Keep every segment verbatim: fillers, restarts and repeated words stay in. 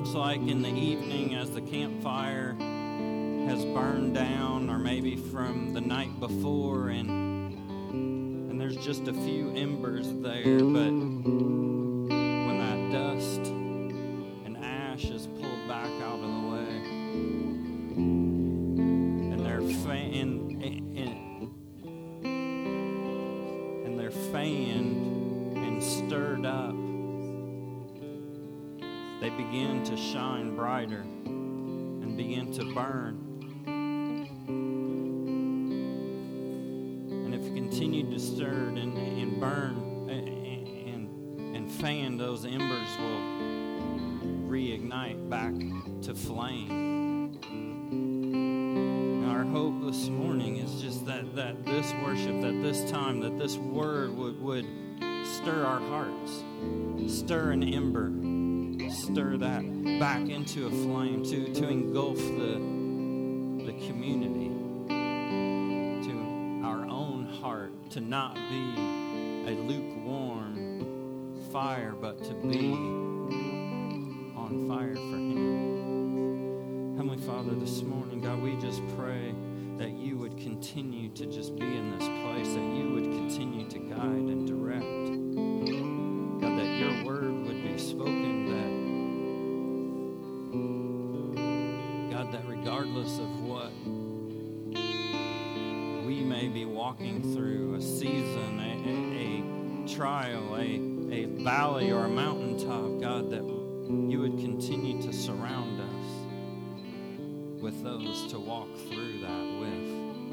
looks like in the evening as the campfire has burned down, or maybe from the night before, and and there's just a few embers there, but when that dust and ash is pulled back out of the way, and they're fan and, and, and they're fanned and stirred up, they begin to shine brighter and begin to burn. And if you continue to stir and, and burn and, and, and fan, those embers will reignite back to flame. And our hope this morning is just that, that this worship, that this time, that this word would, would stir our hearts, stir an ember, stir that back into a flame, to, to engulf the, the community, to our own heart, to not be a lukewarm fire, but to be on fire for Him. Heavenly Father, this morning, God, we just pray that you would continue to just be in this place, that you would continue to guide and direct. God, that your word would be spoken, that that regardless of what we may be walking through, a season, a, a, a trial, a, a valley or a mountaintop, God, that you would continue to surround us with those to walk through that with.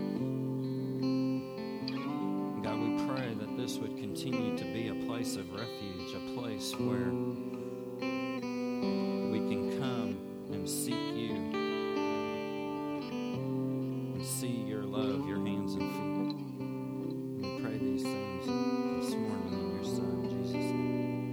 God, we pray that this would continue to be a place of refuge, a place where we can come and seek you, see your love, your hands and feet. We pray these things this morning in your Son, Jesus' name.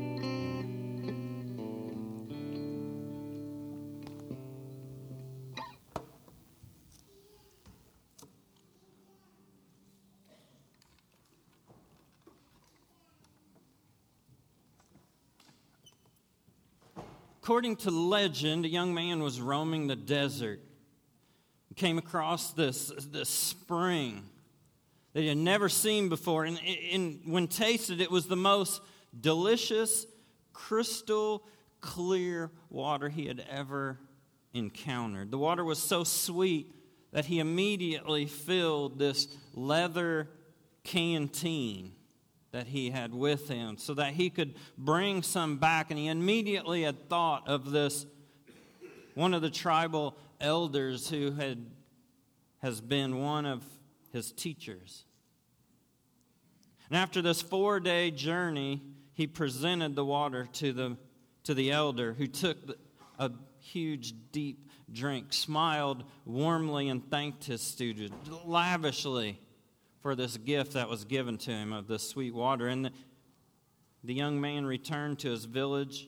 According to legend, a young man was roaming the desert. He came across this, this spring that he had never seen before. And, and when tasted, it was the most delicious, crystal clear water he had ever encountered. The water was so sweet that he immediately filled this leather canteen that he had with him so that he could bring some back. And he immediately had thought of this, one of the tribal elders who had has been one of his teachers. And after this four-day journey, he presented the water to the to the elder, who took a huge, deep drink, smiled warmly, and thanked his student lavishly for this gift that was given to him of this sweet water. And the, the young man returned to his village.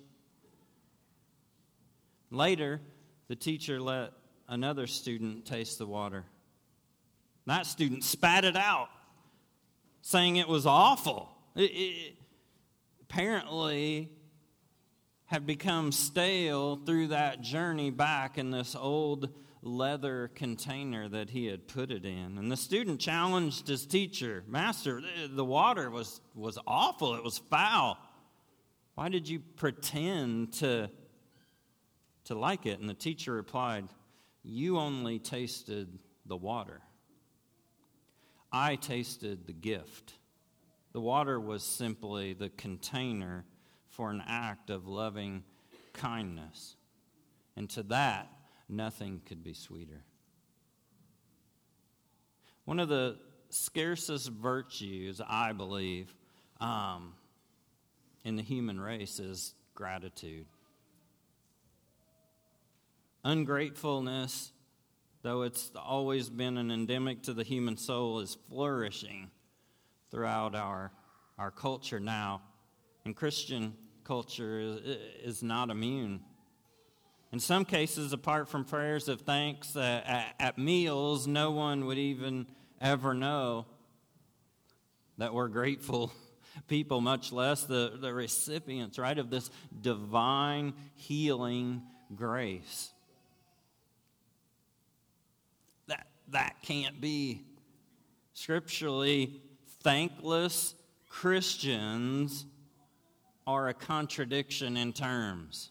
Later, the teacher let another student taste the water. That student spat it out, saying it was awful. It, it apparently had become stale through that journey back in this old leather container that he had put it in. And the student challenged his teacher, "Master, the water was, was awful. It was foul. Why did you pretend to, to like it?" And the teacher replied, "You only tasted the water. I tasted the gift. The water was simply the container for an act of loving kindness. And to that, nothing could be sweeter." One of the scarcest virtues, I believe, um, in the human race is gratitude. Ungratefulness, though it's always been an endemic to the human soul, is flourishing throughout our, our culture now. And Christian culture is, is not immune. In some cases, apart from prayers of thanks uh, at, at meals, no one would even ever know that we're grateful people, much less the, the recipients, right, of this divine healing grace. That, that can't be. Scripturally, thankless Christians are a contradiction in terms.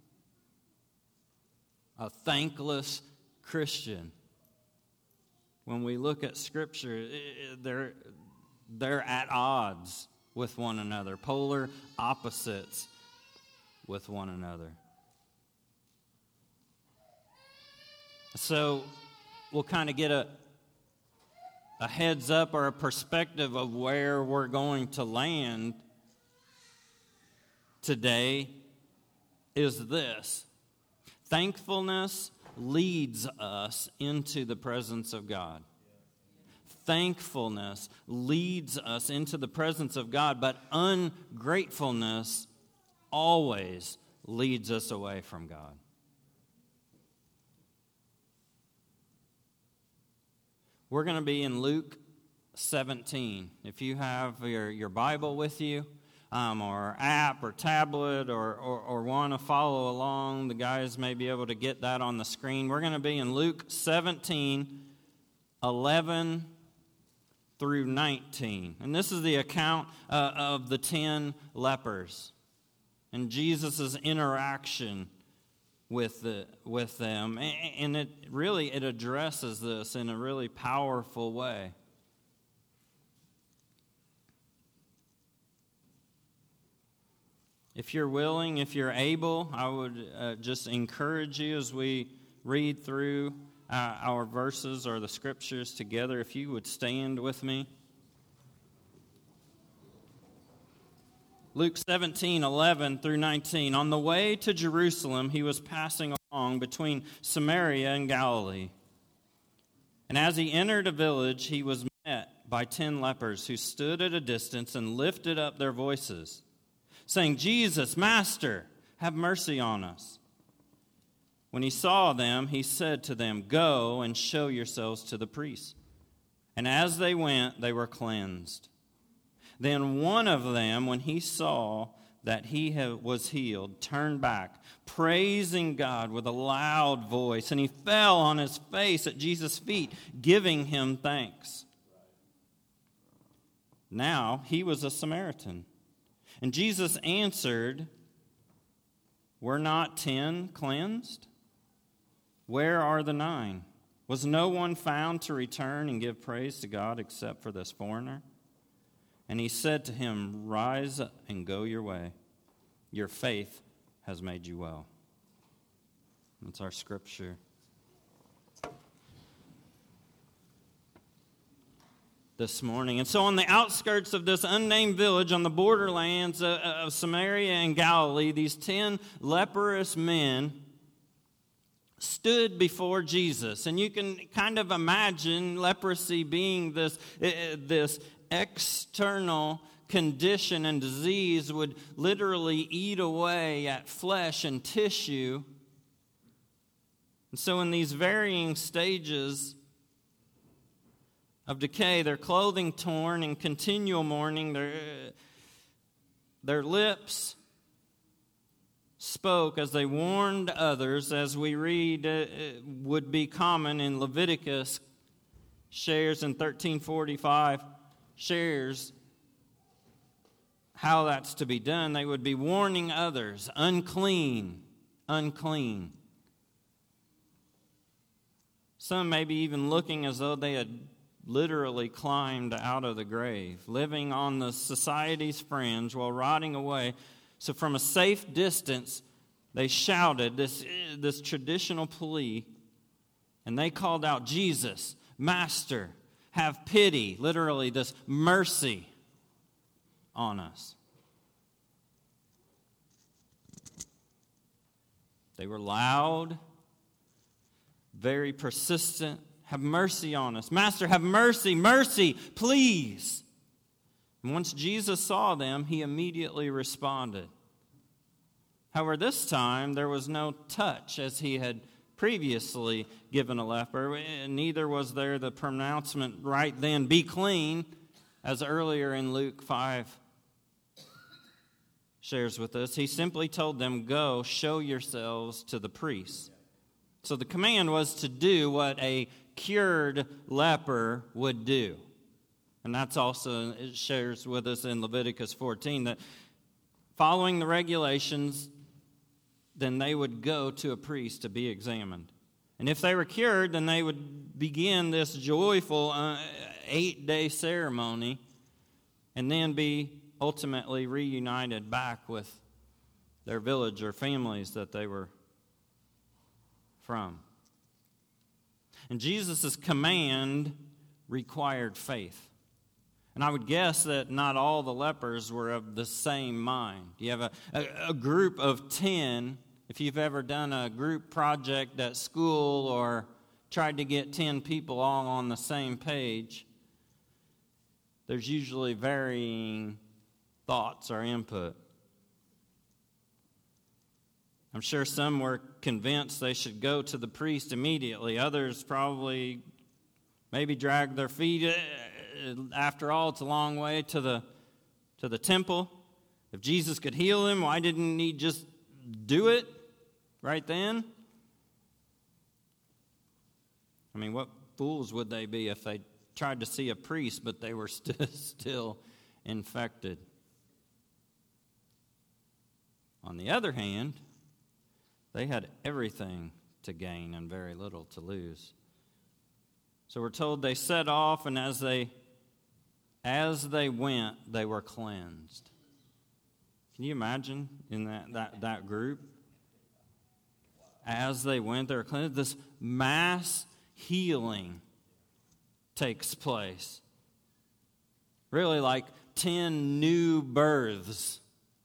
A thankless Christian. When we look at Scripture, they're, they're at odds with one another, polar opposites with one another. So we'll kind of get a, a heads up or a perspective of where we're going to land today is this. Thankfulness leads us into the presence of God. Thankfulness leads us into the presence of God, but ungratefulness always leads us away from God. We're going to be in Luke seventeen. If you have your, your Bible with you, um, or app or tablet, or, or, or want to follow along, the guys may be able to get that on the screen. We're going to be in Luke seventeen, eleven through nineteen. And this is the account uh, of the ten lepers and Jesus' interaction with the with them. And it really, it addresses this in a really powerful way. If you're willing, if you're able, I would uh, just encourage you as we read through uh, our verses or the scriptures together, if you would stand with me. Luke seventeen, eleven through nineteen. On the way to Jerusalem, he was passing along between Samaria and Galilee. And as he entered a village, he was met by ten lepers who stood at a distance and lifted up their voices, saying, "Jesus, Master, have mercy on us." When he saw them, he said to them, "Go and show yourselves to the priests." And as they went, they were cleansed. Then one of them, when he saw that he was healed, turned back, praising God with a loud voice, and he fell on his face at Jesus' feet, giving him thanks. Now he was a Samaritan. And Jesus answered, "Were not ten cleansed? Where are the nine? Was no one found to return and give praise to God except for this foreigner?" And he said to him, "Rise up and go your way. Your faith has made you well." That's our scripture. This morning. And so on the outskirts of this unnamed village on the borderlands of Samaria and Galilee, these ten leprous men stood before Jesus. And you can kind of imagine leprosy being this, this external condition and disease would literally eat away at flesh and tissue. And so in these varying stages of decay, their clothing torn in continual mourning, their, their lips spoke as they warned others, as we read uh, would be common in Leviticus, shares in thirteen forty-five, shares how that's to be done. They would be warning others, unclean, unclean. Some maybe even looking as though they had literally climbed out of the grave, living on the society's fringe while rotting away. So from a safe distance, they shouted this, this traditional plea, and they called out, "Jesus, Master, have pity," literally this mercy on us. They were loud, very persistent. "Have mercy on us. Master, have mercy, mercy, please." And once Jesus saw them, he immediately responded. However, this time there was no touch as he had previously given a leper. And neither was there the pronouncement right then, "Be clean," as earlier in Luke five shares with us, he simply told them, "Go, show yourselves to the priests." So the command was to do what a cured leper would do. And that's also, it shares with us in Leviticus fourteen, that following the regulations, then they would go to a priest to be examined. And if they were cured, then they would begin this joyful uh, eight-day ceremony and then be ultimately reunited back with their village or families that they were from. And Jesus' command required faith. And I would guess that not all the lepers were of the same mind. You have a, a, a group of ten. If you've ever done a group project at school or tried to get ten people all on the same page, there's usually varying thoughts or input. I'm sure some were convinced they should go to the priest immediately. Others probably maybe dragged their feet. After all, it's a long way to the to the temple. If Jesus could heal him, why didn't he just do it right then? I mean, what fools would they be if they tried to see a priest, but they were st- still infected? On the other hand, they had everything to gain and very little to lose. So we're told they set off, and as they as they went, they were cleansed. Can you imagine in that, that, that group? As they went, they were cleansed. This mass healing takes place. Really like ten new births.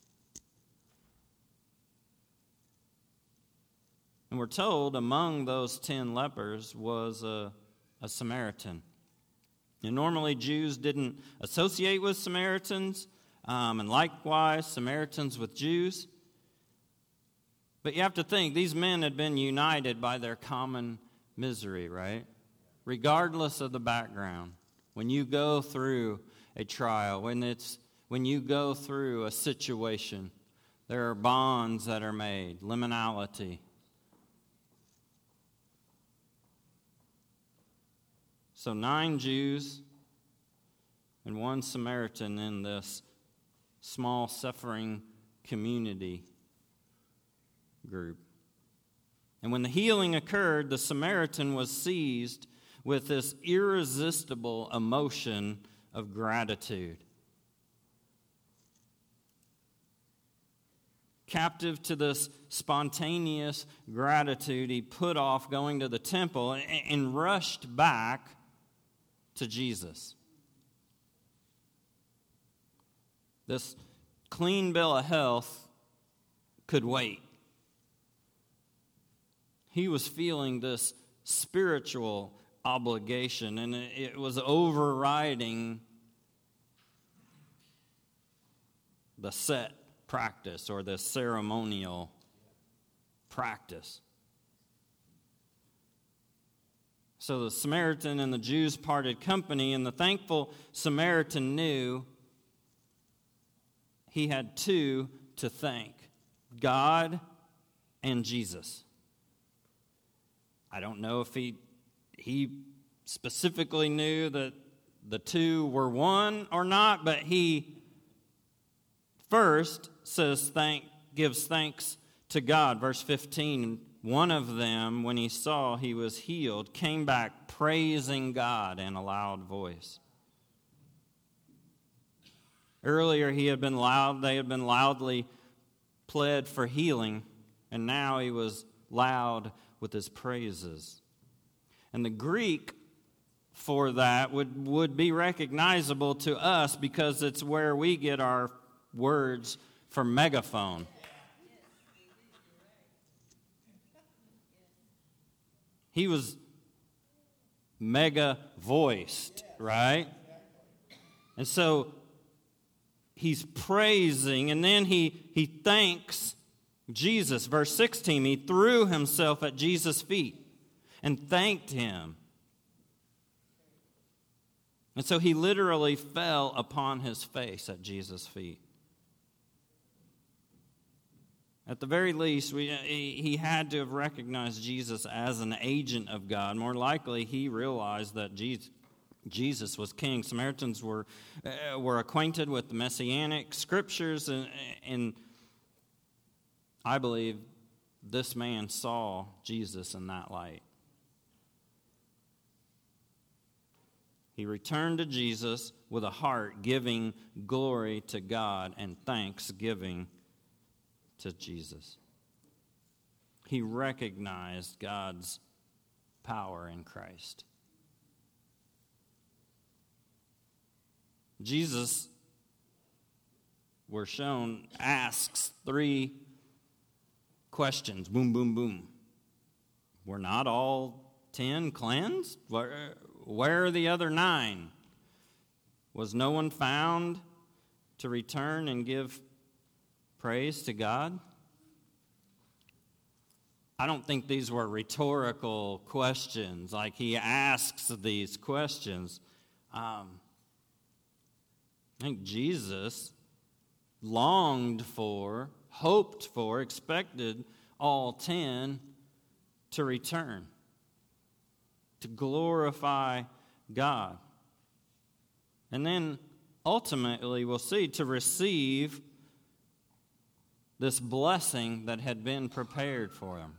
And we're told among those ten lepers was a, a Samaritan. And normally Jews didn't associate with Samaritans, um, and likewise Samaritans with Jews. But you have to think, these men had been united by their common misery, right? Regardless of the background. When you go through a trial, when it's when you go through a situation, there are bonds that are made, liminality. So nine Jews and one Samaritan in this small suffering community group. And when the healing occurred, the Samaritan was seized with this irresistible emotion of gratitude. Captive to this spontaneous gratitude, he put off going to the temple and rushed back to Jesus. This clean bill of health could wait. He was feeling this spiritual obligation, and it was overriding the set practice or the ceremonial practice. So the Samaritan and the Jews parted company, and the thankful Samaritan knew he had two to thank: God and Jesus. I don't know if he he specifically knew that the two were one or not, but he first says thank gives thanks to God. Verse fifteen, one of them, when he saw he was healed, came back praising God in a loud voice. Earlier he had been loud, they had been loudly pled for healing, and now he was loud with his praises. And the Greek for that would, would be recognizable to us because it's where we get our words for megaphone. He was mega voiced, right? And so he's praising, and then he, he thanks Jesus. Verse sixteen, he threw himself at Jesus' feet and thanked him. And so he literally fell upon his face at Jesus' feet. At the very least, we, he, he had to have recognized Jesus as an agent of God. More likely, he realized that Jesus, Jesus was king. Samaritans were, uh, were acquainted with the Messianic scriptures, and, and I believe this man saw Jesus in that light. He returned to Jesus with a heart giving glory to God and thanksgiving to Jesus. He recognized God's power in Christ. Jesus, we're shown, asks three questions. Boom, boom, boom. Were not all ten cleansed? Where, where are the other nine? Was no one found to return and give praise to God? I don't think these were rhetorical questions, like he asks these questions. Um, I think Jesus longed for, hoped for, expected all ten to return, to glorify God. And then ultimately, we'll see, to receive this blessing that had been prepared for them.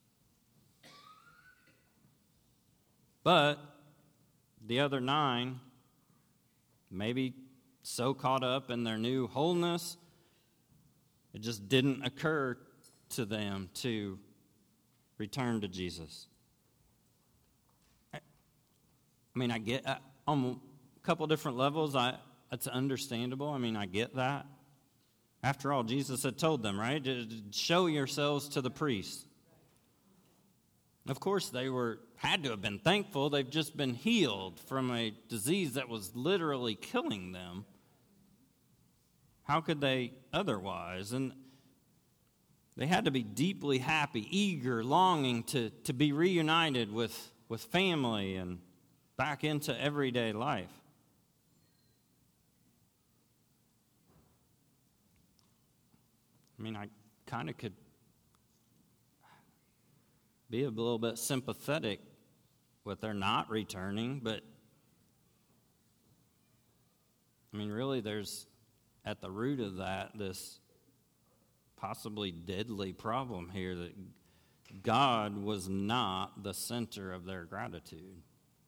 But the other nine, maybe so caught up in their new wholeness, it just didn't occur to them to return to Jesus. I mean, I get, I, on a couple different levels, I it's understandable. I mean, I get that. After all, Jesus had told them, right? Show yourselves to the priests. Of course, they were had to have been thankful. They've just been healed from a disease that was literally killing them. How could they otherwise? And they had to be deeply happy, eager, longing to, to be reunited with, with family and back into everyday life. I mean, I kind of could be a little bit sympathetic with their not returning, but I mean, really, there's at the root of that this possibly deadly problem here that God was not the center of their gratitude.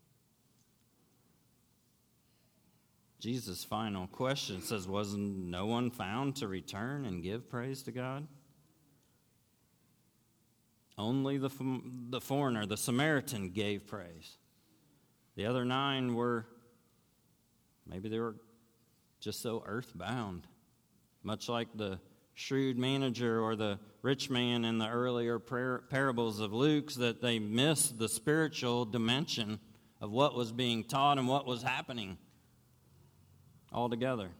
Jesus' final question says, was no one found to return and give praise to God? Only the, the foreigner, the Samaritan, gave praise. The other nine were, maybe they were just so earthbound, much like the shrewd manager or the rich man in the earlier par- parables of Luke's, that they missed the spiritual dimension of what was being taught and what was happening altogether.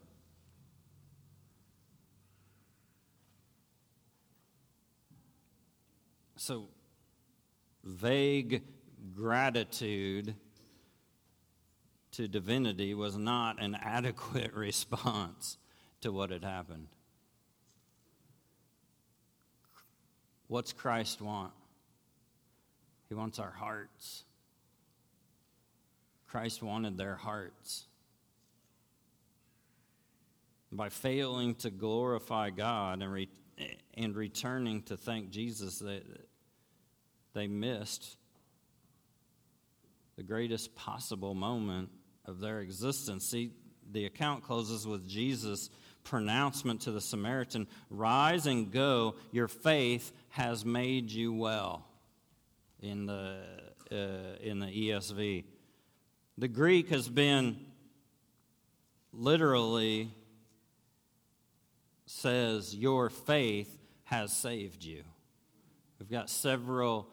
So, vague gratitude to divinity was not an adequate response to what had happened. What's Christ want? He wants our hearts. Christ wanted their hearts. By failing to glorify God and re- and returning to thank Jesus, they, they missed the greatest possible moment of their existence. See, the account closes with Jesus' pronouncement to the Samaritan, "Rise and go, your faith has made you well," in the, uh, in the E S V. The Greek has been literally says, your faith has saved you. We've got several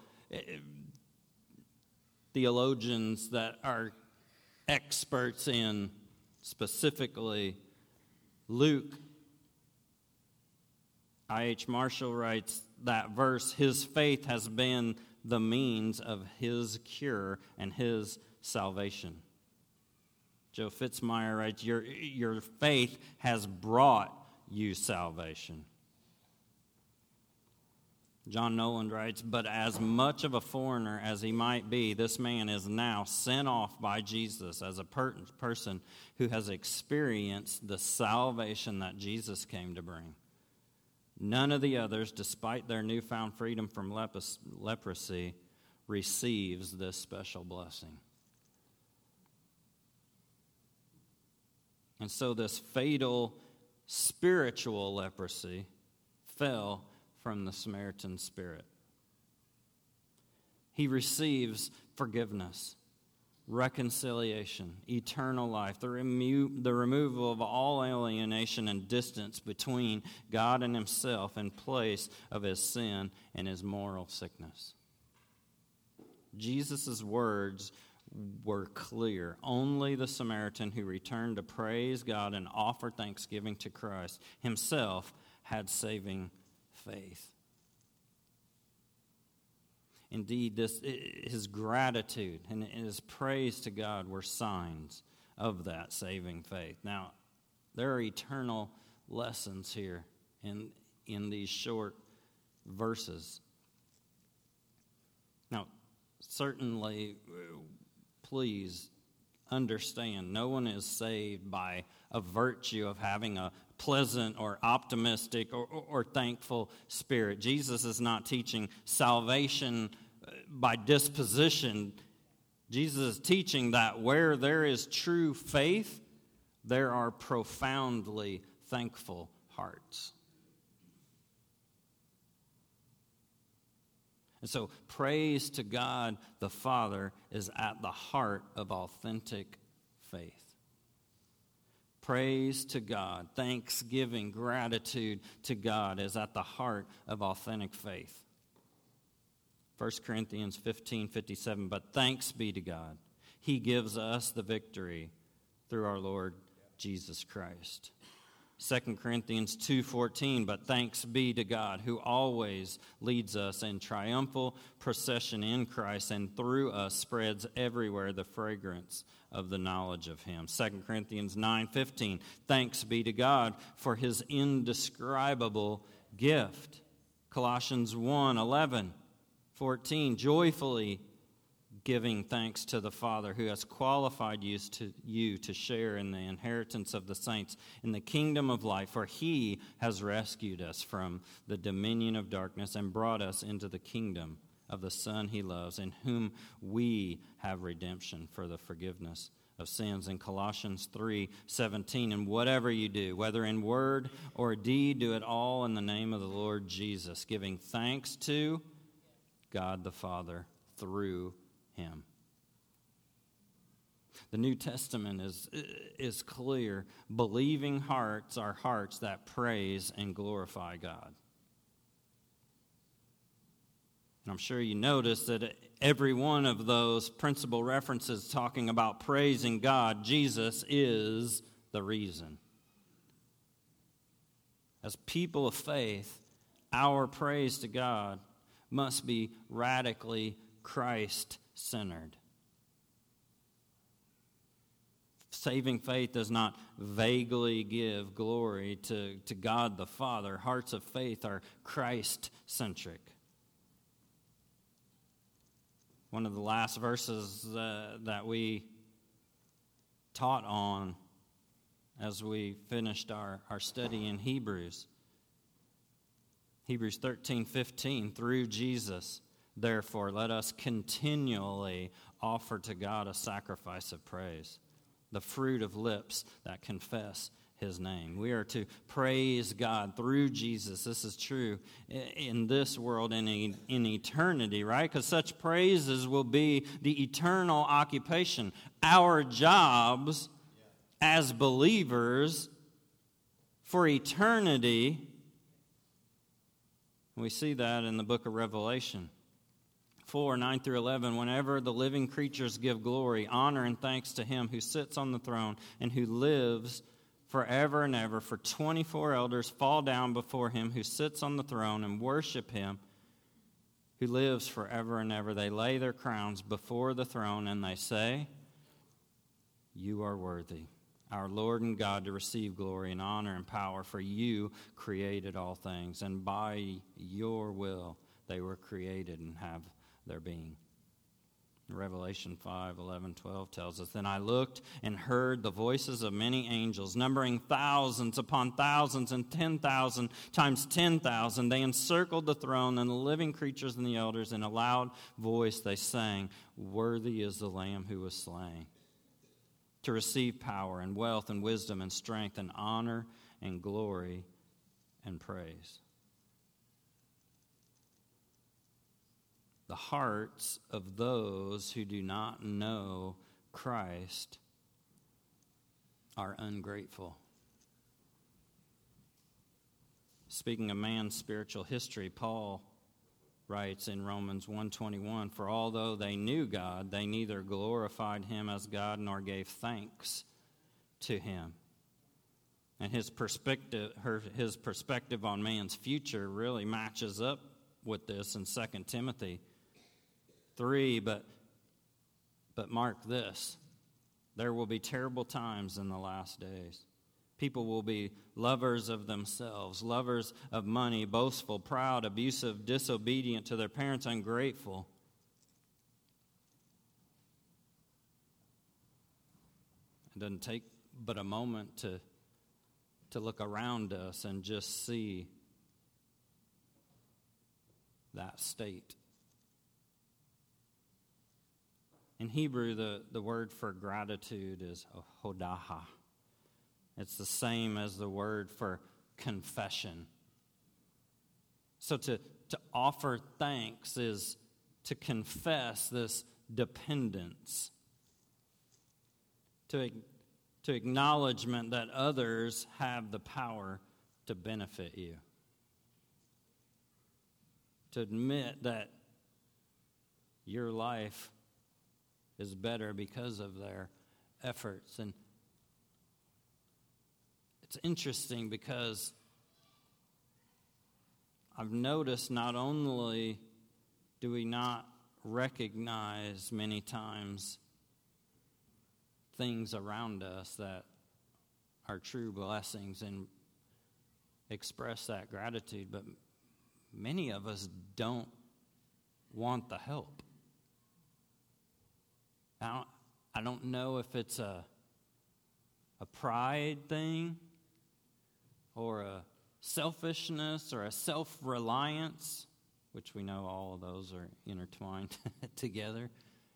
theologians that are experts in specifically Luke. I H Marshall writes that verse, his faith has been the means of his cure and his salvation. Joe Fitzmyer writes, your, your faith has brought you salvation. John Noland writes, "But as much of a foreigner as he might be, this man is now sent off by Jesus as a per- person who has experienced the salvation that Jesus came to bring. None of the others, despite their newfound freedom from lepus- leprosy, receives this special blessing." And so this fatal spiritual leprosy fell from the Samaritan spirit. He receives forgiveness, reconciliation, eternal life, the, remo- the removal of all alienation and distance between God and himself in place of his sin and his moral sickness. Jesus' words were clear. Only the Samaritan who returned to praise God and offer thanksgiving to Christ himself had saving faith. Indeed, this his gratitude and his praise to God were signs of that saving faith. Now, there are eternal lessons here in, in these short verses. Now, certainly, please understand, no one is saved by a virtue of having a pleasant or optimistic or, or, or thankful spirit. Jesus is not teaching salvation by disposition. Jesus is teaching that where there is true faith, there are profoundly thankful hearts. And so praise to God the Father is at the heart of authentic faith. Praise to God, thanksgiving, gratitude to God is at the heart of authentic faith. First Corinthians fifteen fifty-seven, "But thanks be to God, he gives us the victory through our Lord Jesus Christ." Second Corinthians two fourteen, "But thanks be to God, who always leads us in triumphal procession in Christ, and through us spreads everywhere the fragrance of the knowledge of him." Second Corinthians nine fifteen, "Thanks be to God for his indescribable gift." Colossians one eleven, fourteen, "Joyfully giving thanks to the Father who has qualified you to, you to share in the inheritance of the saints in the kingdom of light, for he has rescued us from the dominion of darkness and brought us into the kingdom of the Son he loves, in whom we have redemption for the forgiveness of sins." In Colossians three seventeen, "And whatever you do, whether in word or deed, do it all in the name of the Lord Jesus, giving thanks to God the Father through him." The New Testament is, is clear. Believing hearts are hearts that praise and glorify God. And I'm sure you notice that every one of those principal references talking about praising God, Jesus is the reason. As people of faith, our praise to God must be radically Christ-centered. Saving faith does not vaguely give glory to, to God the Father. Hearts of faith are Christ-centric. One of the last verses uh, that we taught on as we finished our, our study in Hebrews. Hebrews thirteen fifteen, "Through Jesus, therefore, let us continually offer to God a sacrifice of praise, the fruit of lips that confess his name." We are to praise God through Jesus. This is true in this world and in, in eternity, right? Because such praises will be the eternal occupation. Our jobs as believers for eternity, we see that in the book of Revelation four, nine through eleven, "Whenever the living creatures give glory, honor, and thanks to him who sits on the throne and who lives forever and ever, for twenty-four elders fall down before him who sits on the throne and worship him who lives forever and ever. They lay their crowns before the throne and they say, 'You are worthy, our Lord and God, to receive glory and honor and power, for you created all things, and by your will they were created and have their being. Revelation five, eleven, twelve tells us, Then I looked and heard the voices of many angels, numbering thousands upon thousands and ten thousand times ten thousand. They encircled the throne and the living creatures and the elders. In a loud voice they sang, Worthy is the Lamb who was slain, to receive power and wealth and wisdom and strength and honor and glory and praise. The hearts of those who do not know Christ are ungrateful. Speaking of man's spiritual history, Paul writes in Romans one twenty-one, For although they knew God, they neither glorified him as God nor gave thanks to him. And his perspective, her, his perspective on man's future really matches up with this in Second Timothy three, but but mark this. There will be terrible times in the last days. People will be lovers of themselves, lovers of money, boastful, proud, abusive, disobedient to their parents, ungrateful. It doesn't take but a moment to, to look around us and just see that state. In Hebrew, the, the word for gratitude is hodaha. It's the same as the word for confession. So to, to offer thanks is to confess this dependence, to, to acknowledgement that others have the power to benefit you, to admit that your life is better because of their efforts. And it's interesting because I've noticed not only do we not recognize many times things around us that are true blessings and express that gratitude, but many of us don't want the help. I don't, I don't know if it's a, a pride thing or a selfishness or a self-reliance, which we know all of those are intertwined together.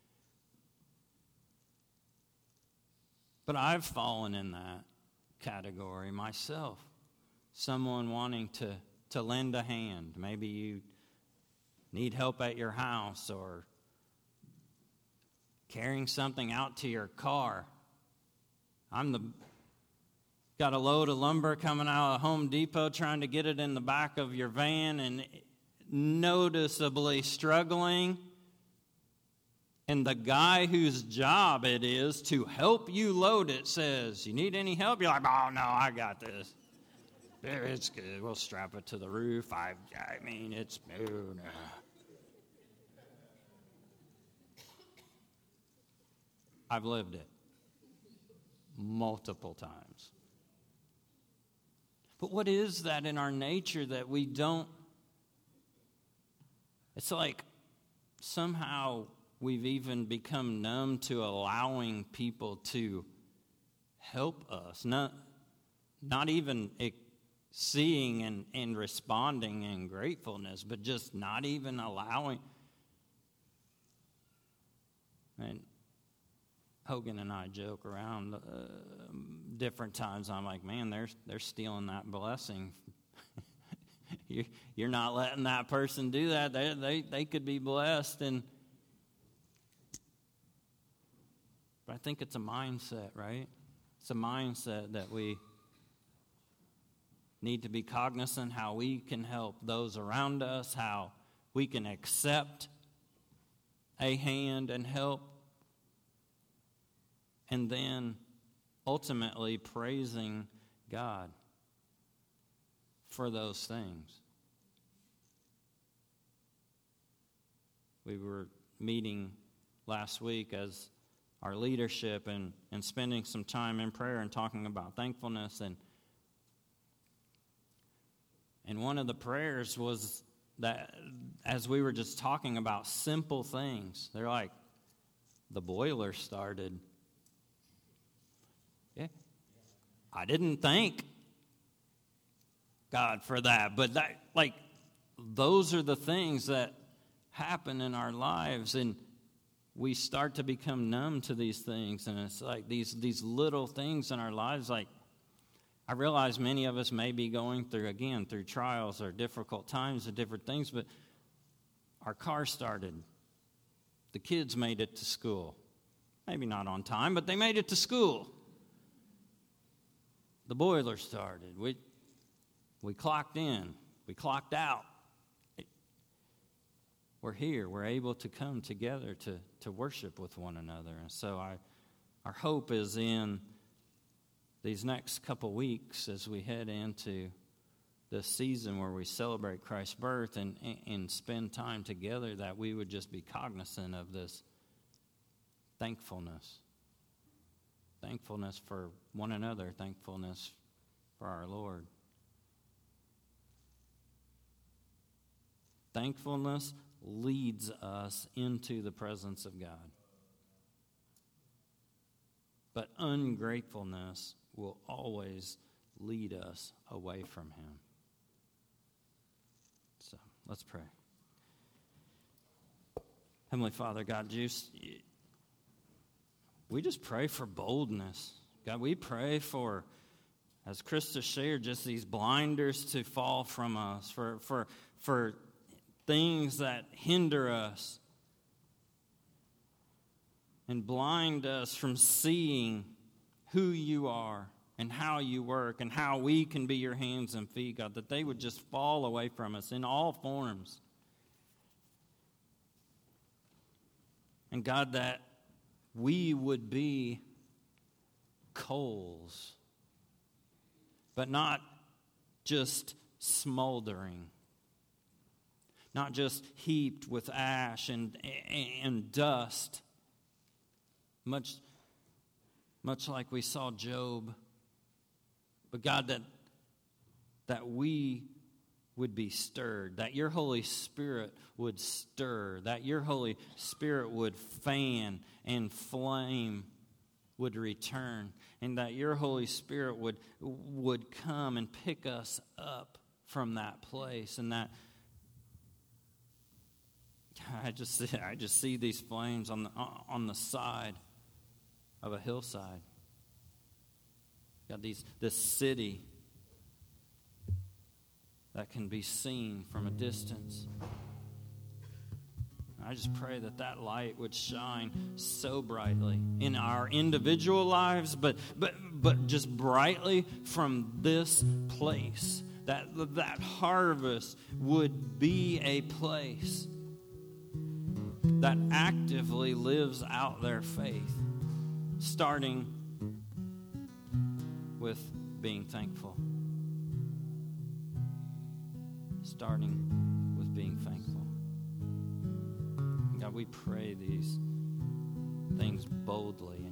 But I've fallen in that category myself. Someone wanting to, to lend a hand. Maybe you need help at your house or carrying something out to your car. I'm the got a load of lumber coming out of Home Depot, trying to get it in the back of your van and noticeably struggling. And the guy whose job it is to help you load it says, "You need any help?" You're like, "Oh, no, I got this. It's good. We'll strap it to the roof. I, I mean, it's... Oh, no." I've lived it multiple times. But what is that in our nature that we don't... It's like somehow we've even become numb to allowing people to help us. Not, not even seeing and, and responding in gratefulness, but just not even allowing. And Hogan and I joke around uh, different times. I'm like, man, they're they're stealing that blessing. you, you're not letting that person do that. They they they could be blessed, and but I think it's a mindset, right? It's a mindset that we need to be cognizant how we can help those around us, how we can accept a hand and help. And then ultimately praising God for those things. We were meeting last week as our leadership and, and spending some time in prayer and talking about thankfulness. And, and one of the prayers was that as we were just talking about simple things, they're like, the boiler started. Yeah. I didn't thank God for that, but that, like, those are the things that happen in our lives, and we start to become numb to these things, and it's like these these little things in our lives. Like, I realize many of us may be going through, again, through trials or difficult times or different things, but our car started. The kids made it to school. Maybe not on time, but they made it to school. The boiler started. We we clocked in. We clocked out. We're here. We're able to come together to, to worship with one another. And so I, our hope is in these next couple weeks as we head into this season where we celebrate Christ's birth and, and spend time together, that we would just be cognizant of this thankfulness. Thankfulness for one another. Thankfulness for our Lord. Thankfulness leads us into the presence of God. But ungratefulness will always lead us away from Him. So let's pray. Heavenly Father, God, just, we just pray for boldness. God, we pray for, as Krista shared, just these blinders to fall from us, for for for things that hinder us and blind us from seeing who you are and how you work and how we can be your hands and feet, God, that they would just fall away from us in all forms. And God, that we would be coals, but not just smoldering. Not just heaped with ash and and dust, much, much like we saw Job. But God, that, that we would be stirred, that your Holy Spirit would stir, that your Holy Spirit would fan and flame would return, and that your Holy Spirit would would come and pick us up from that place, and that I just see, I just see these flames on the on the side of a hillside. Got these this city that can be seen from a distance. I just pray that that light would shine so brightly in our individual lives, but but but just brightly from this place. That that harvest would be a place that actively lives out their faith, starting with being thankful. Starting with being thankful. God, we pray these things boldly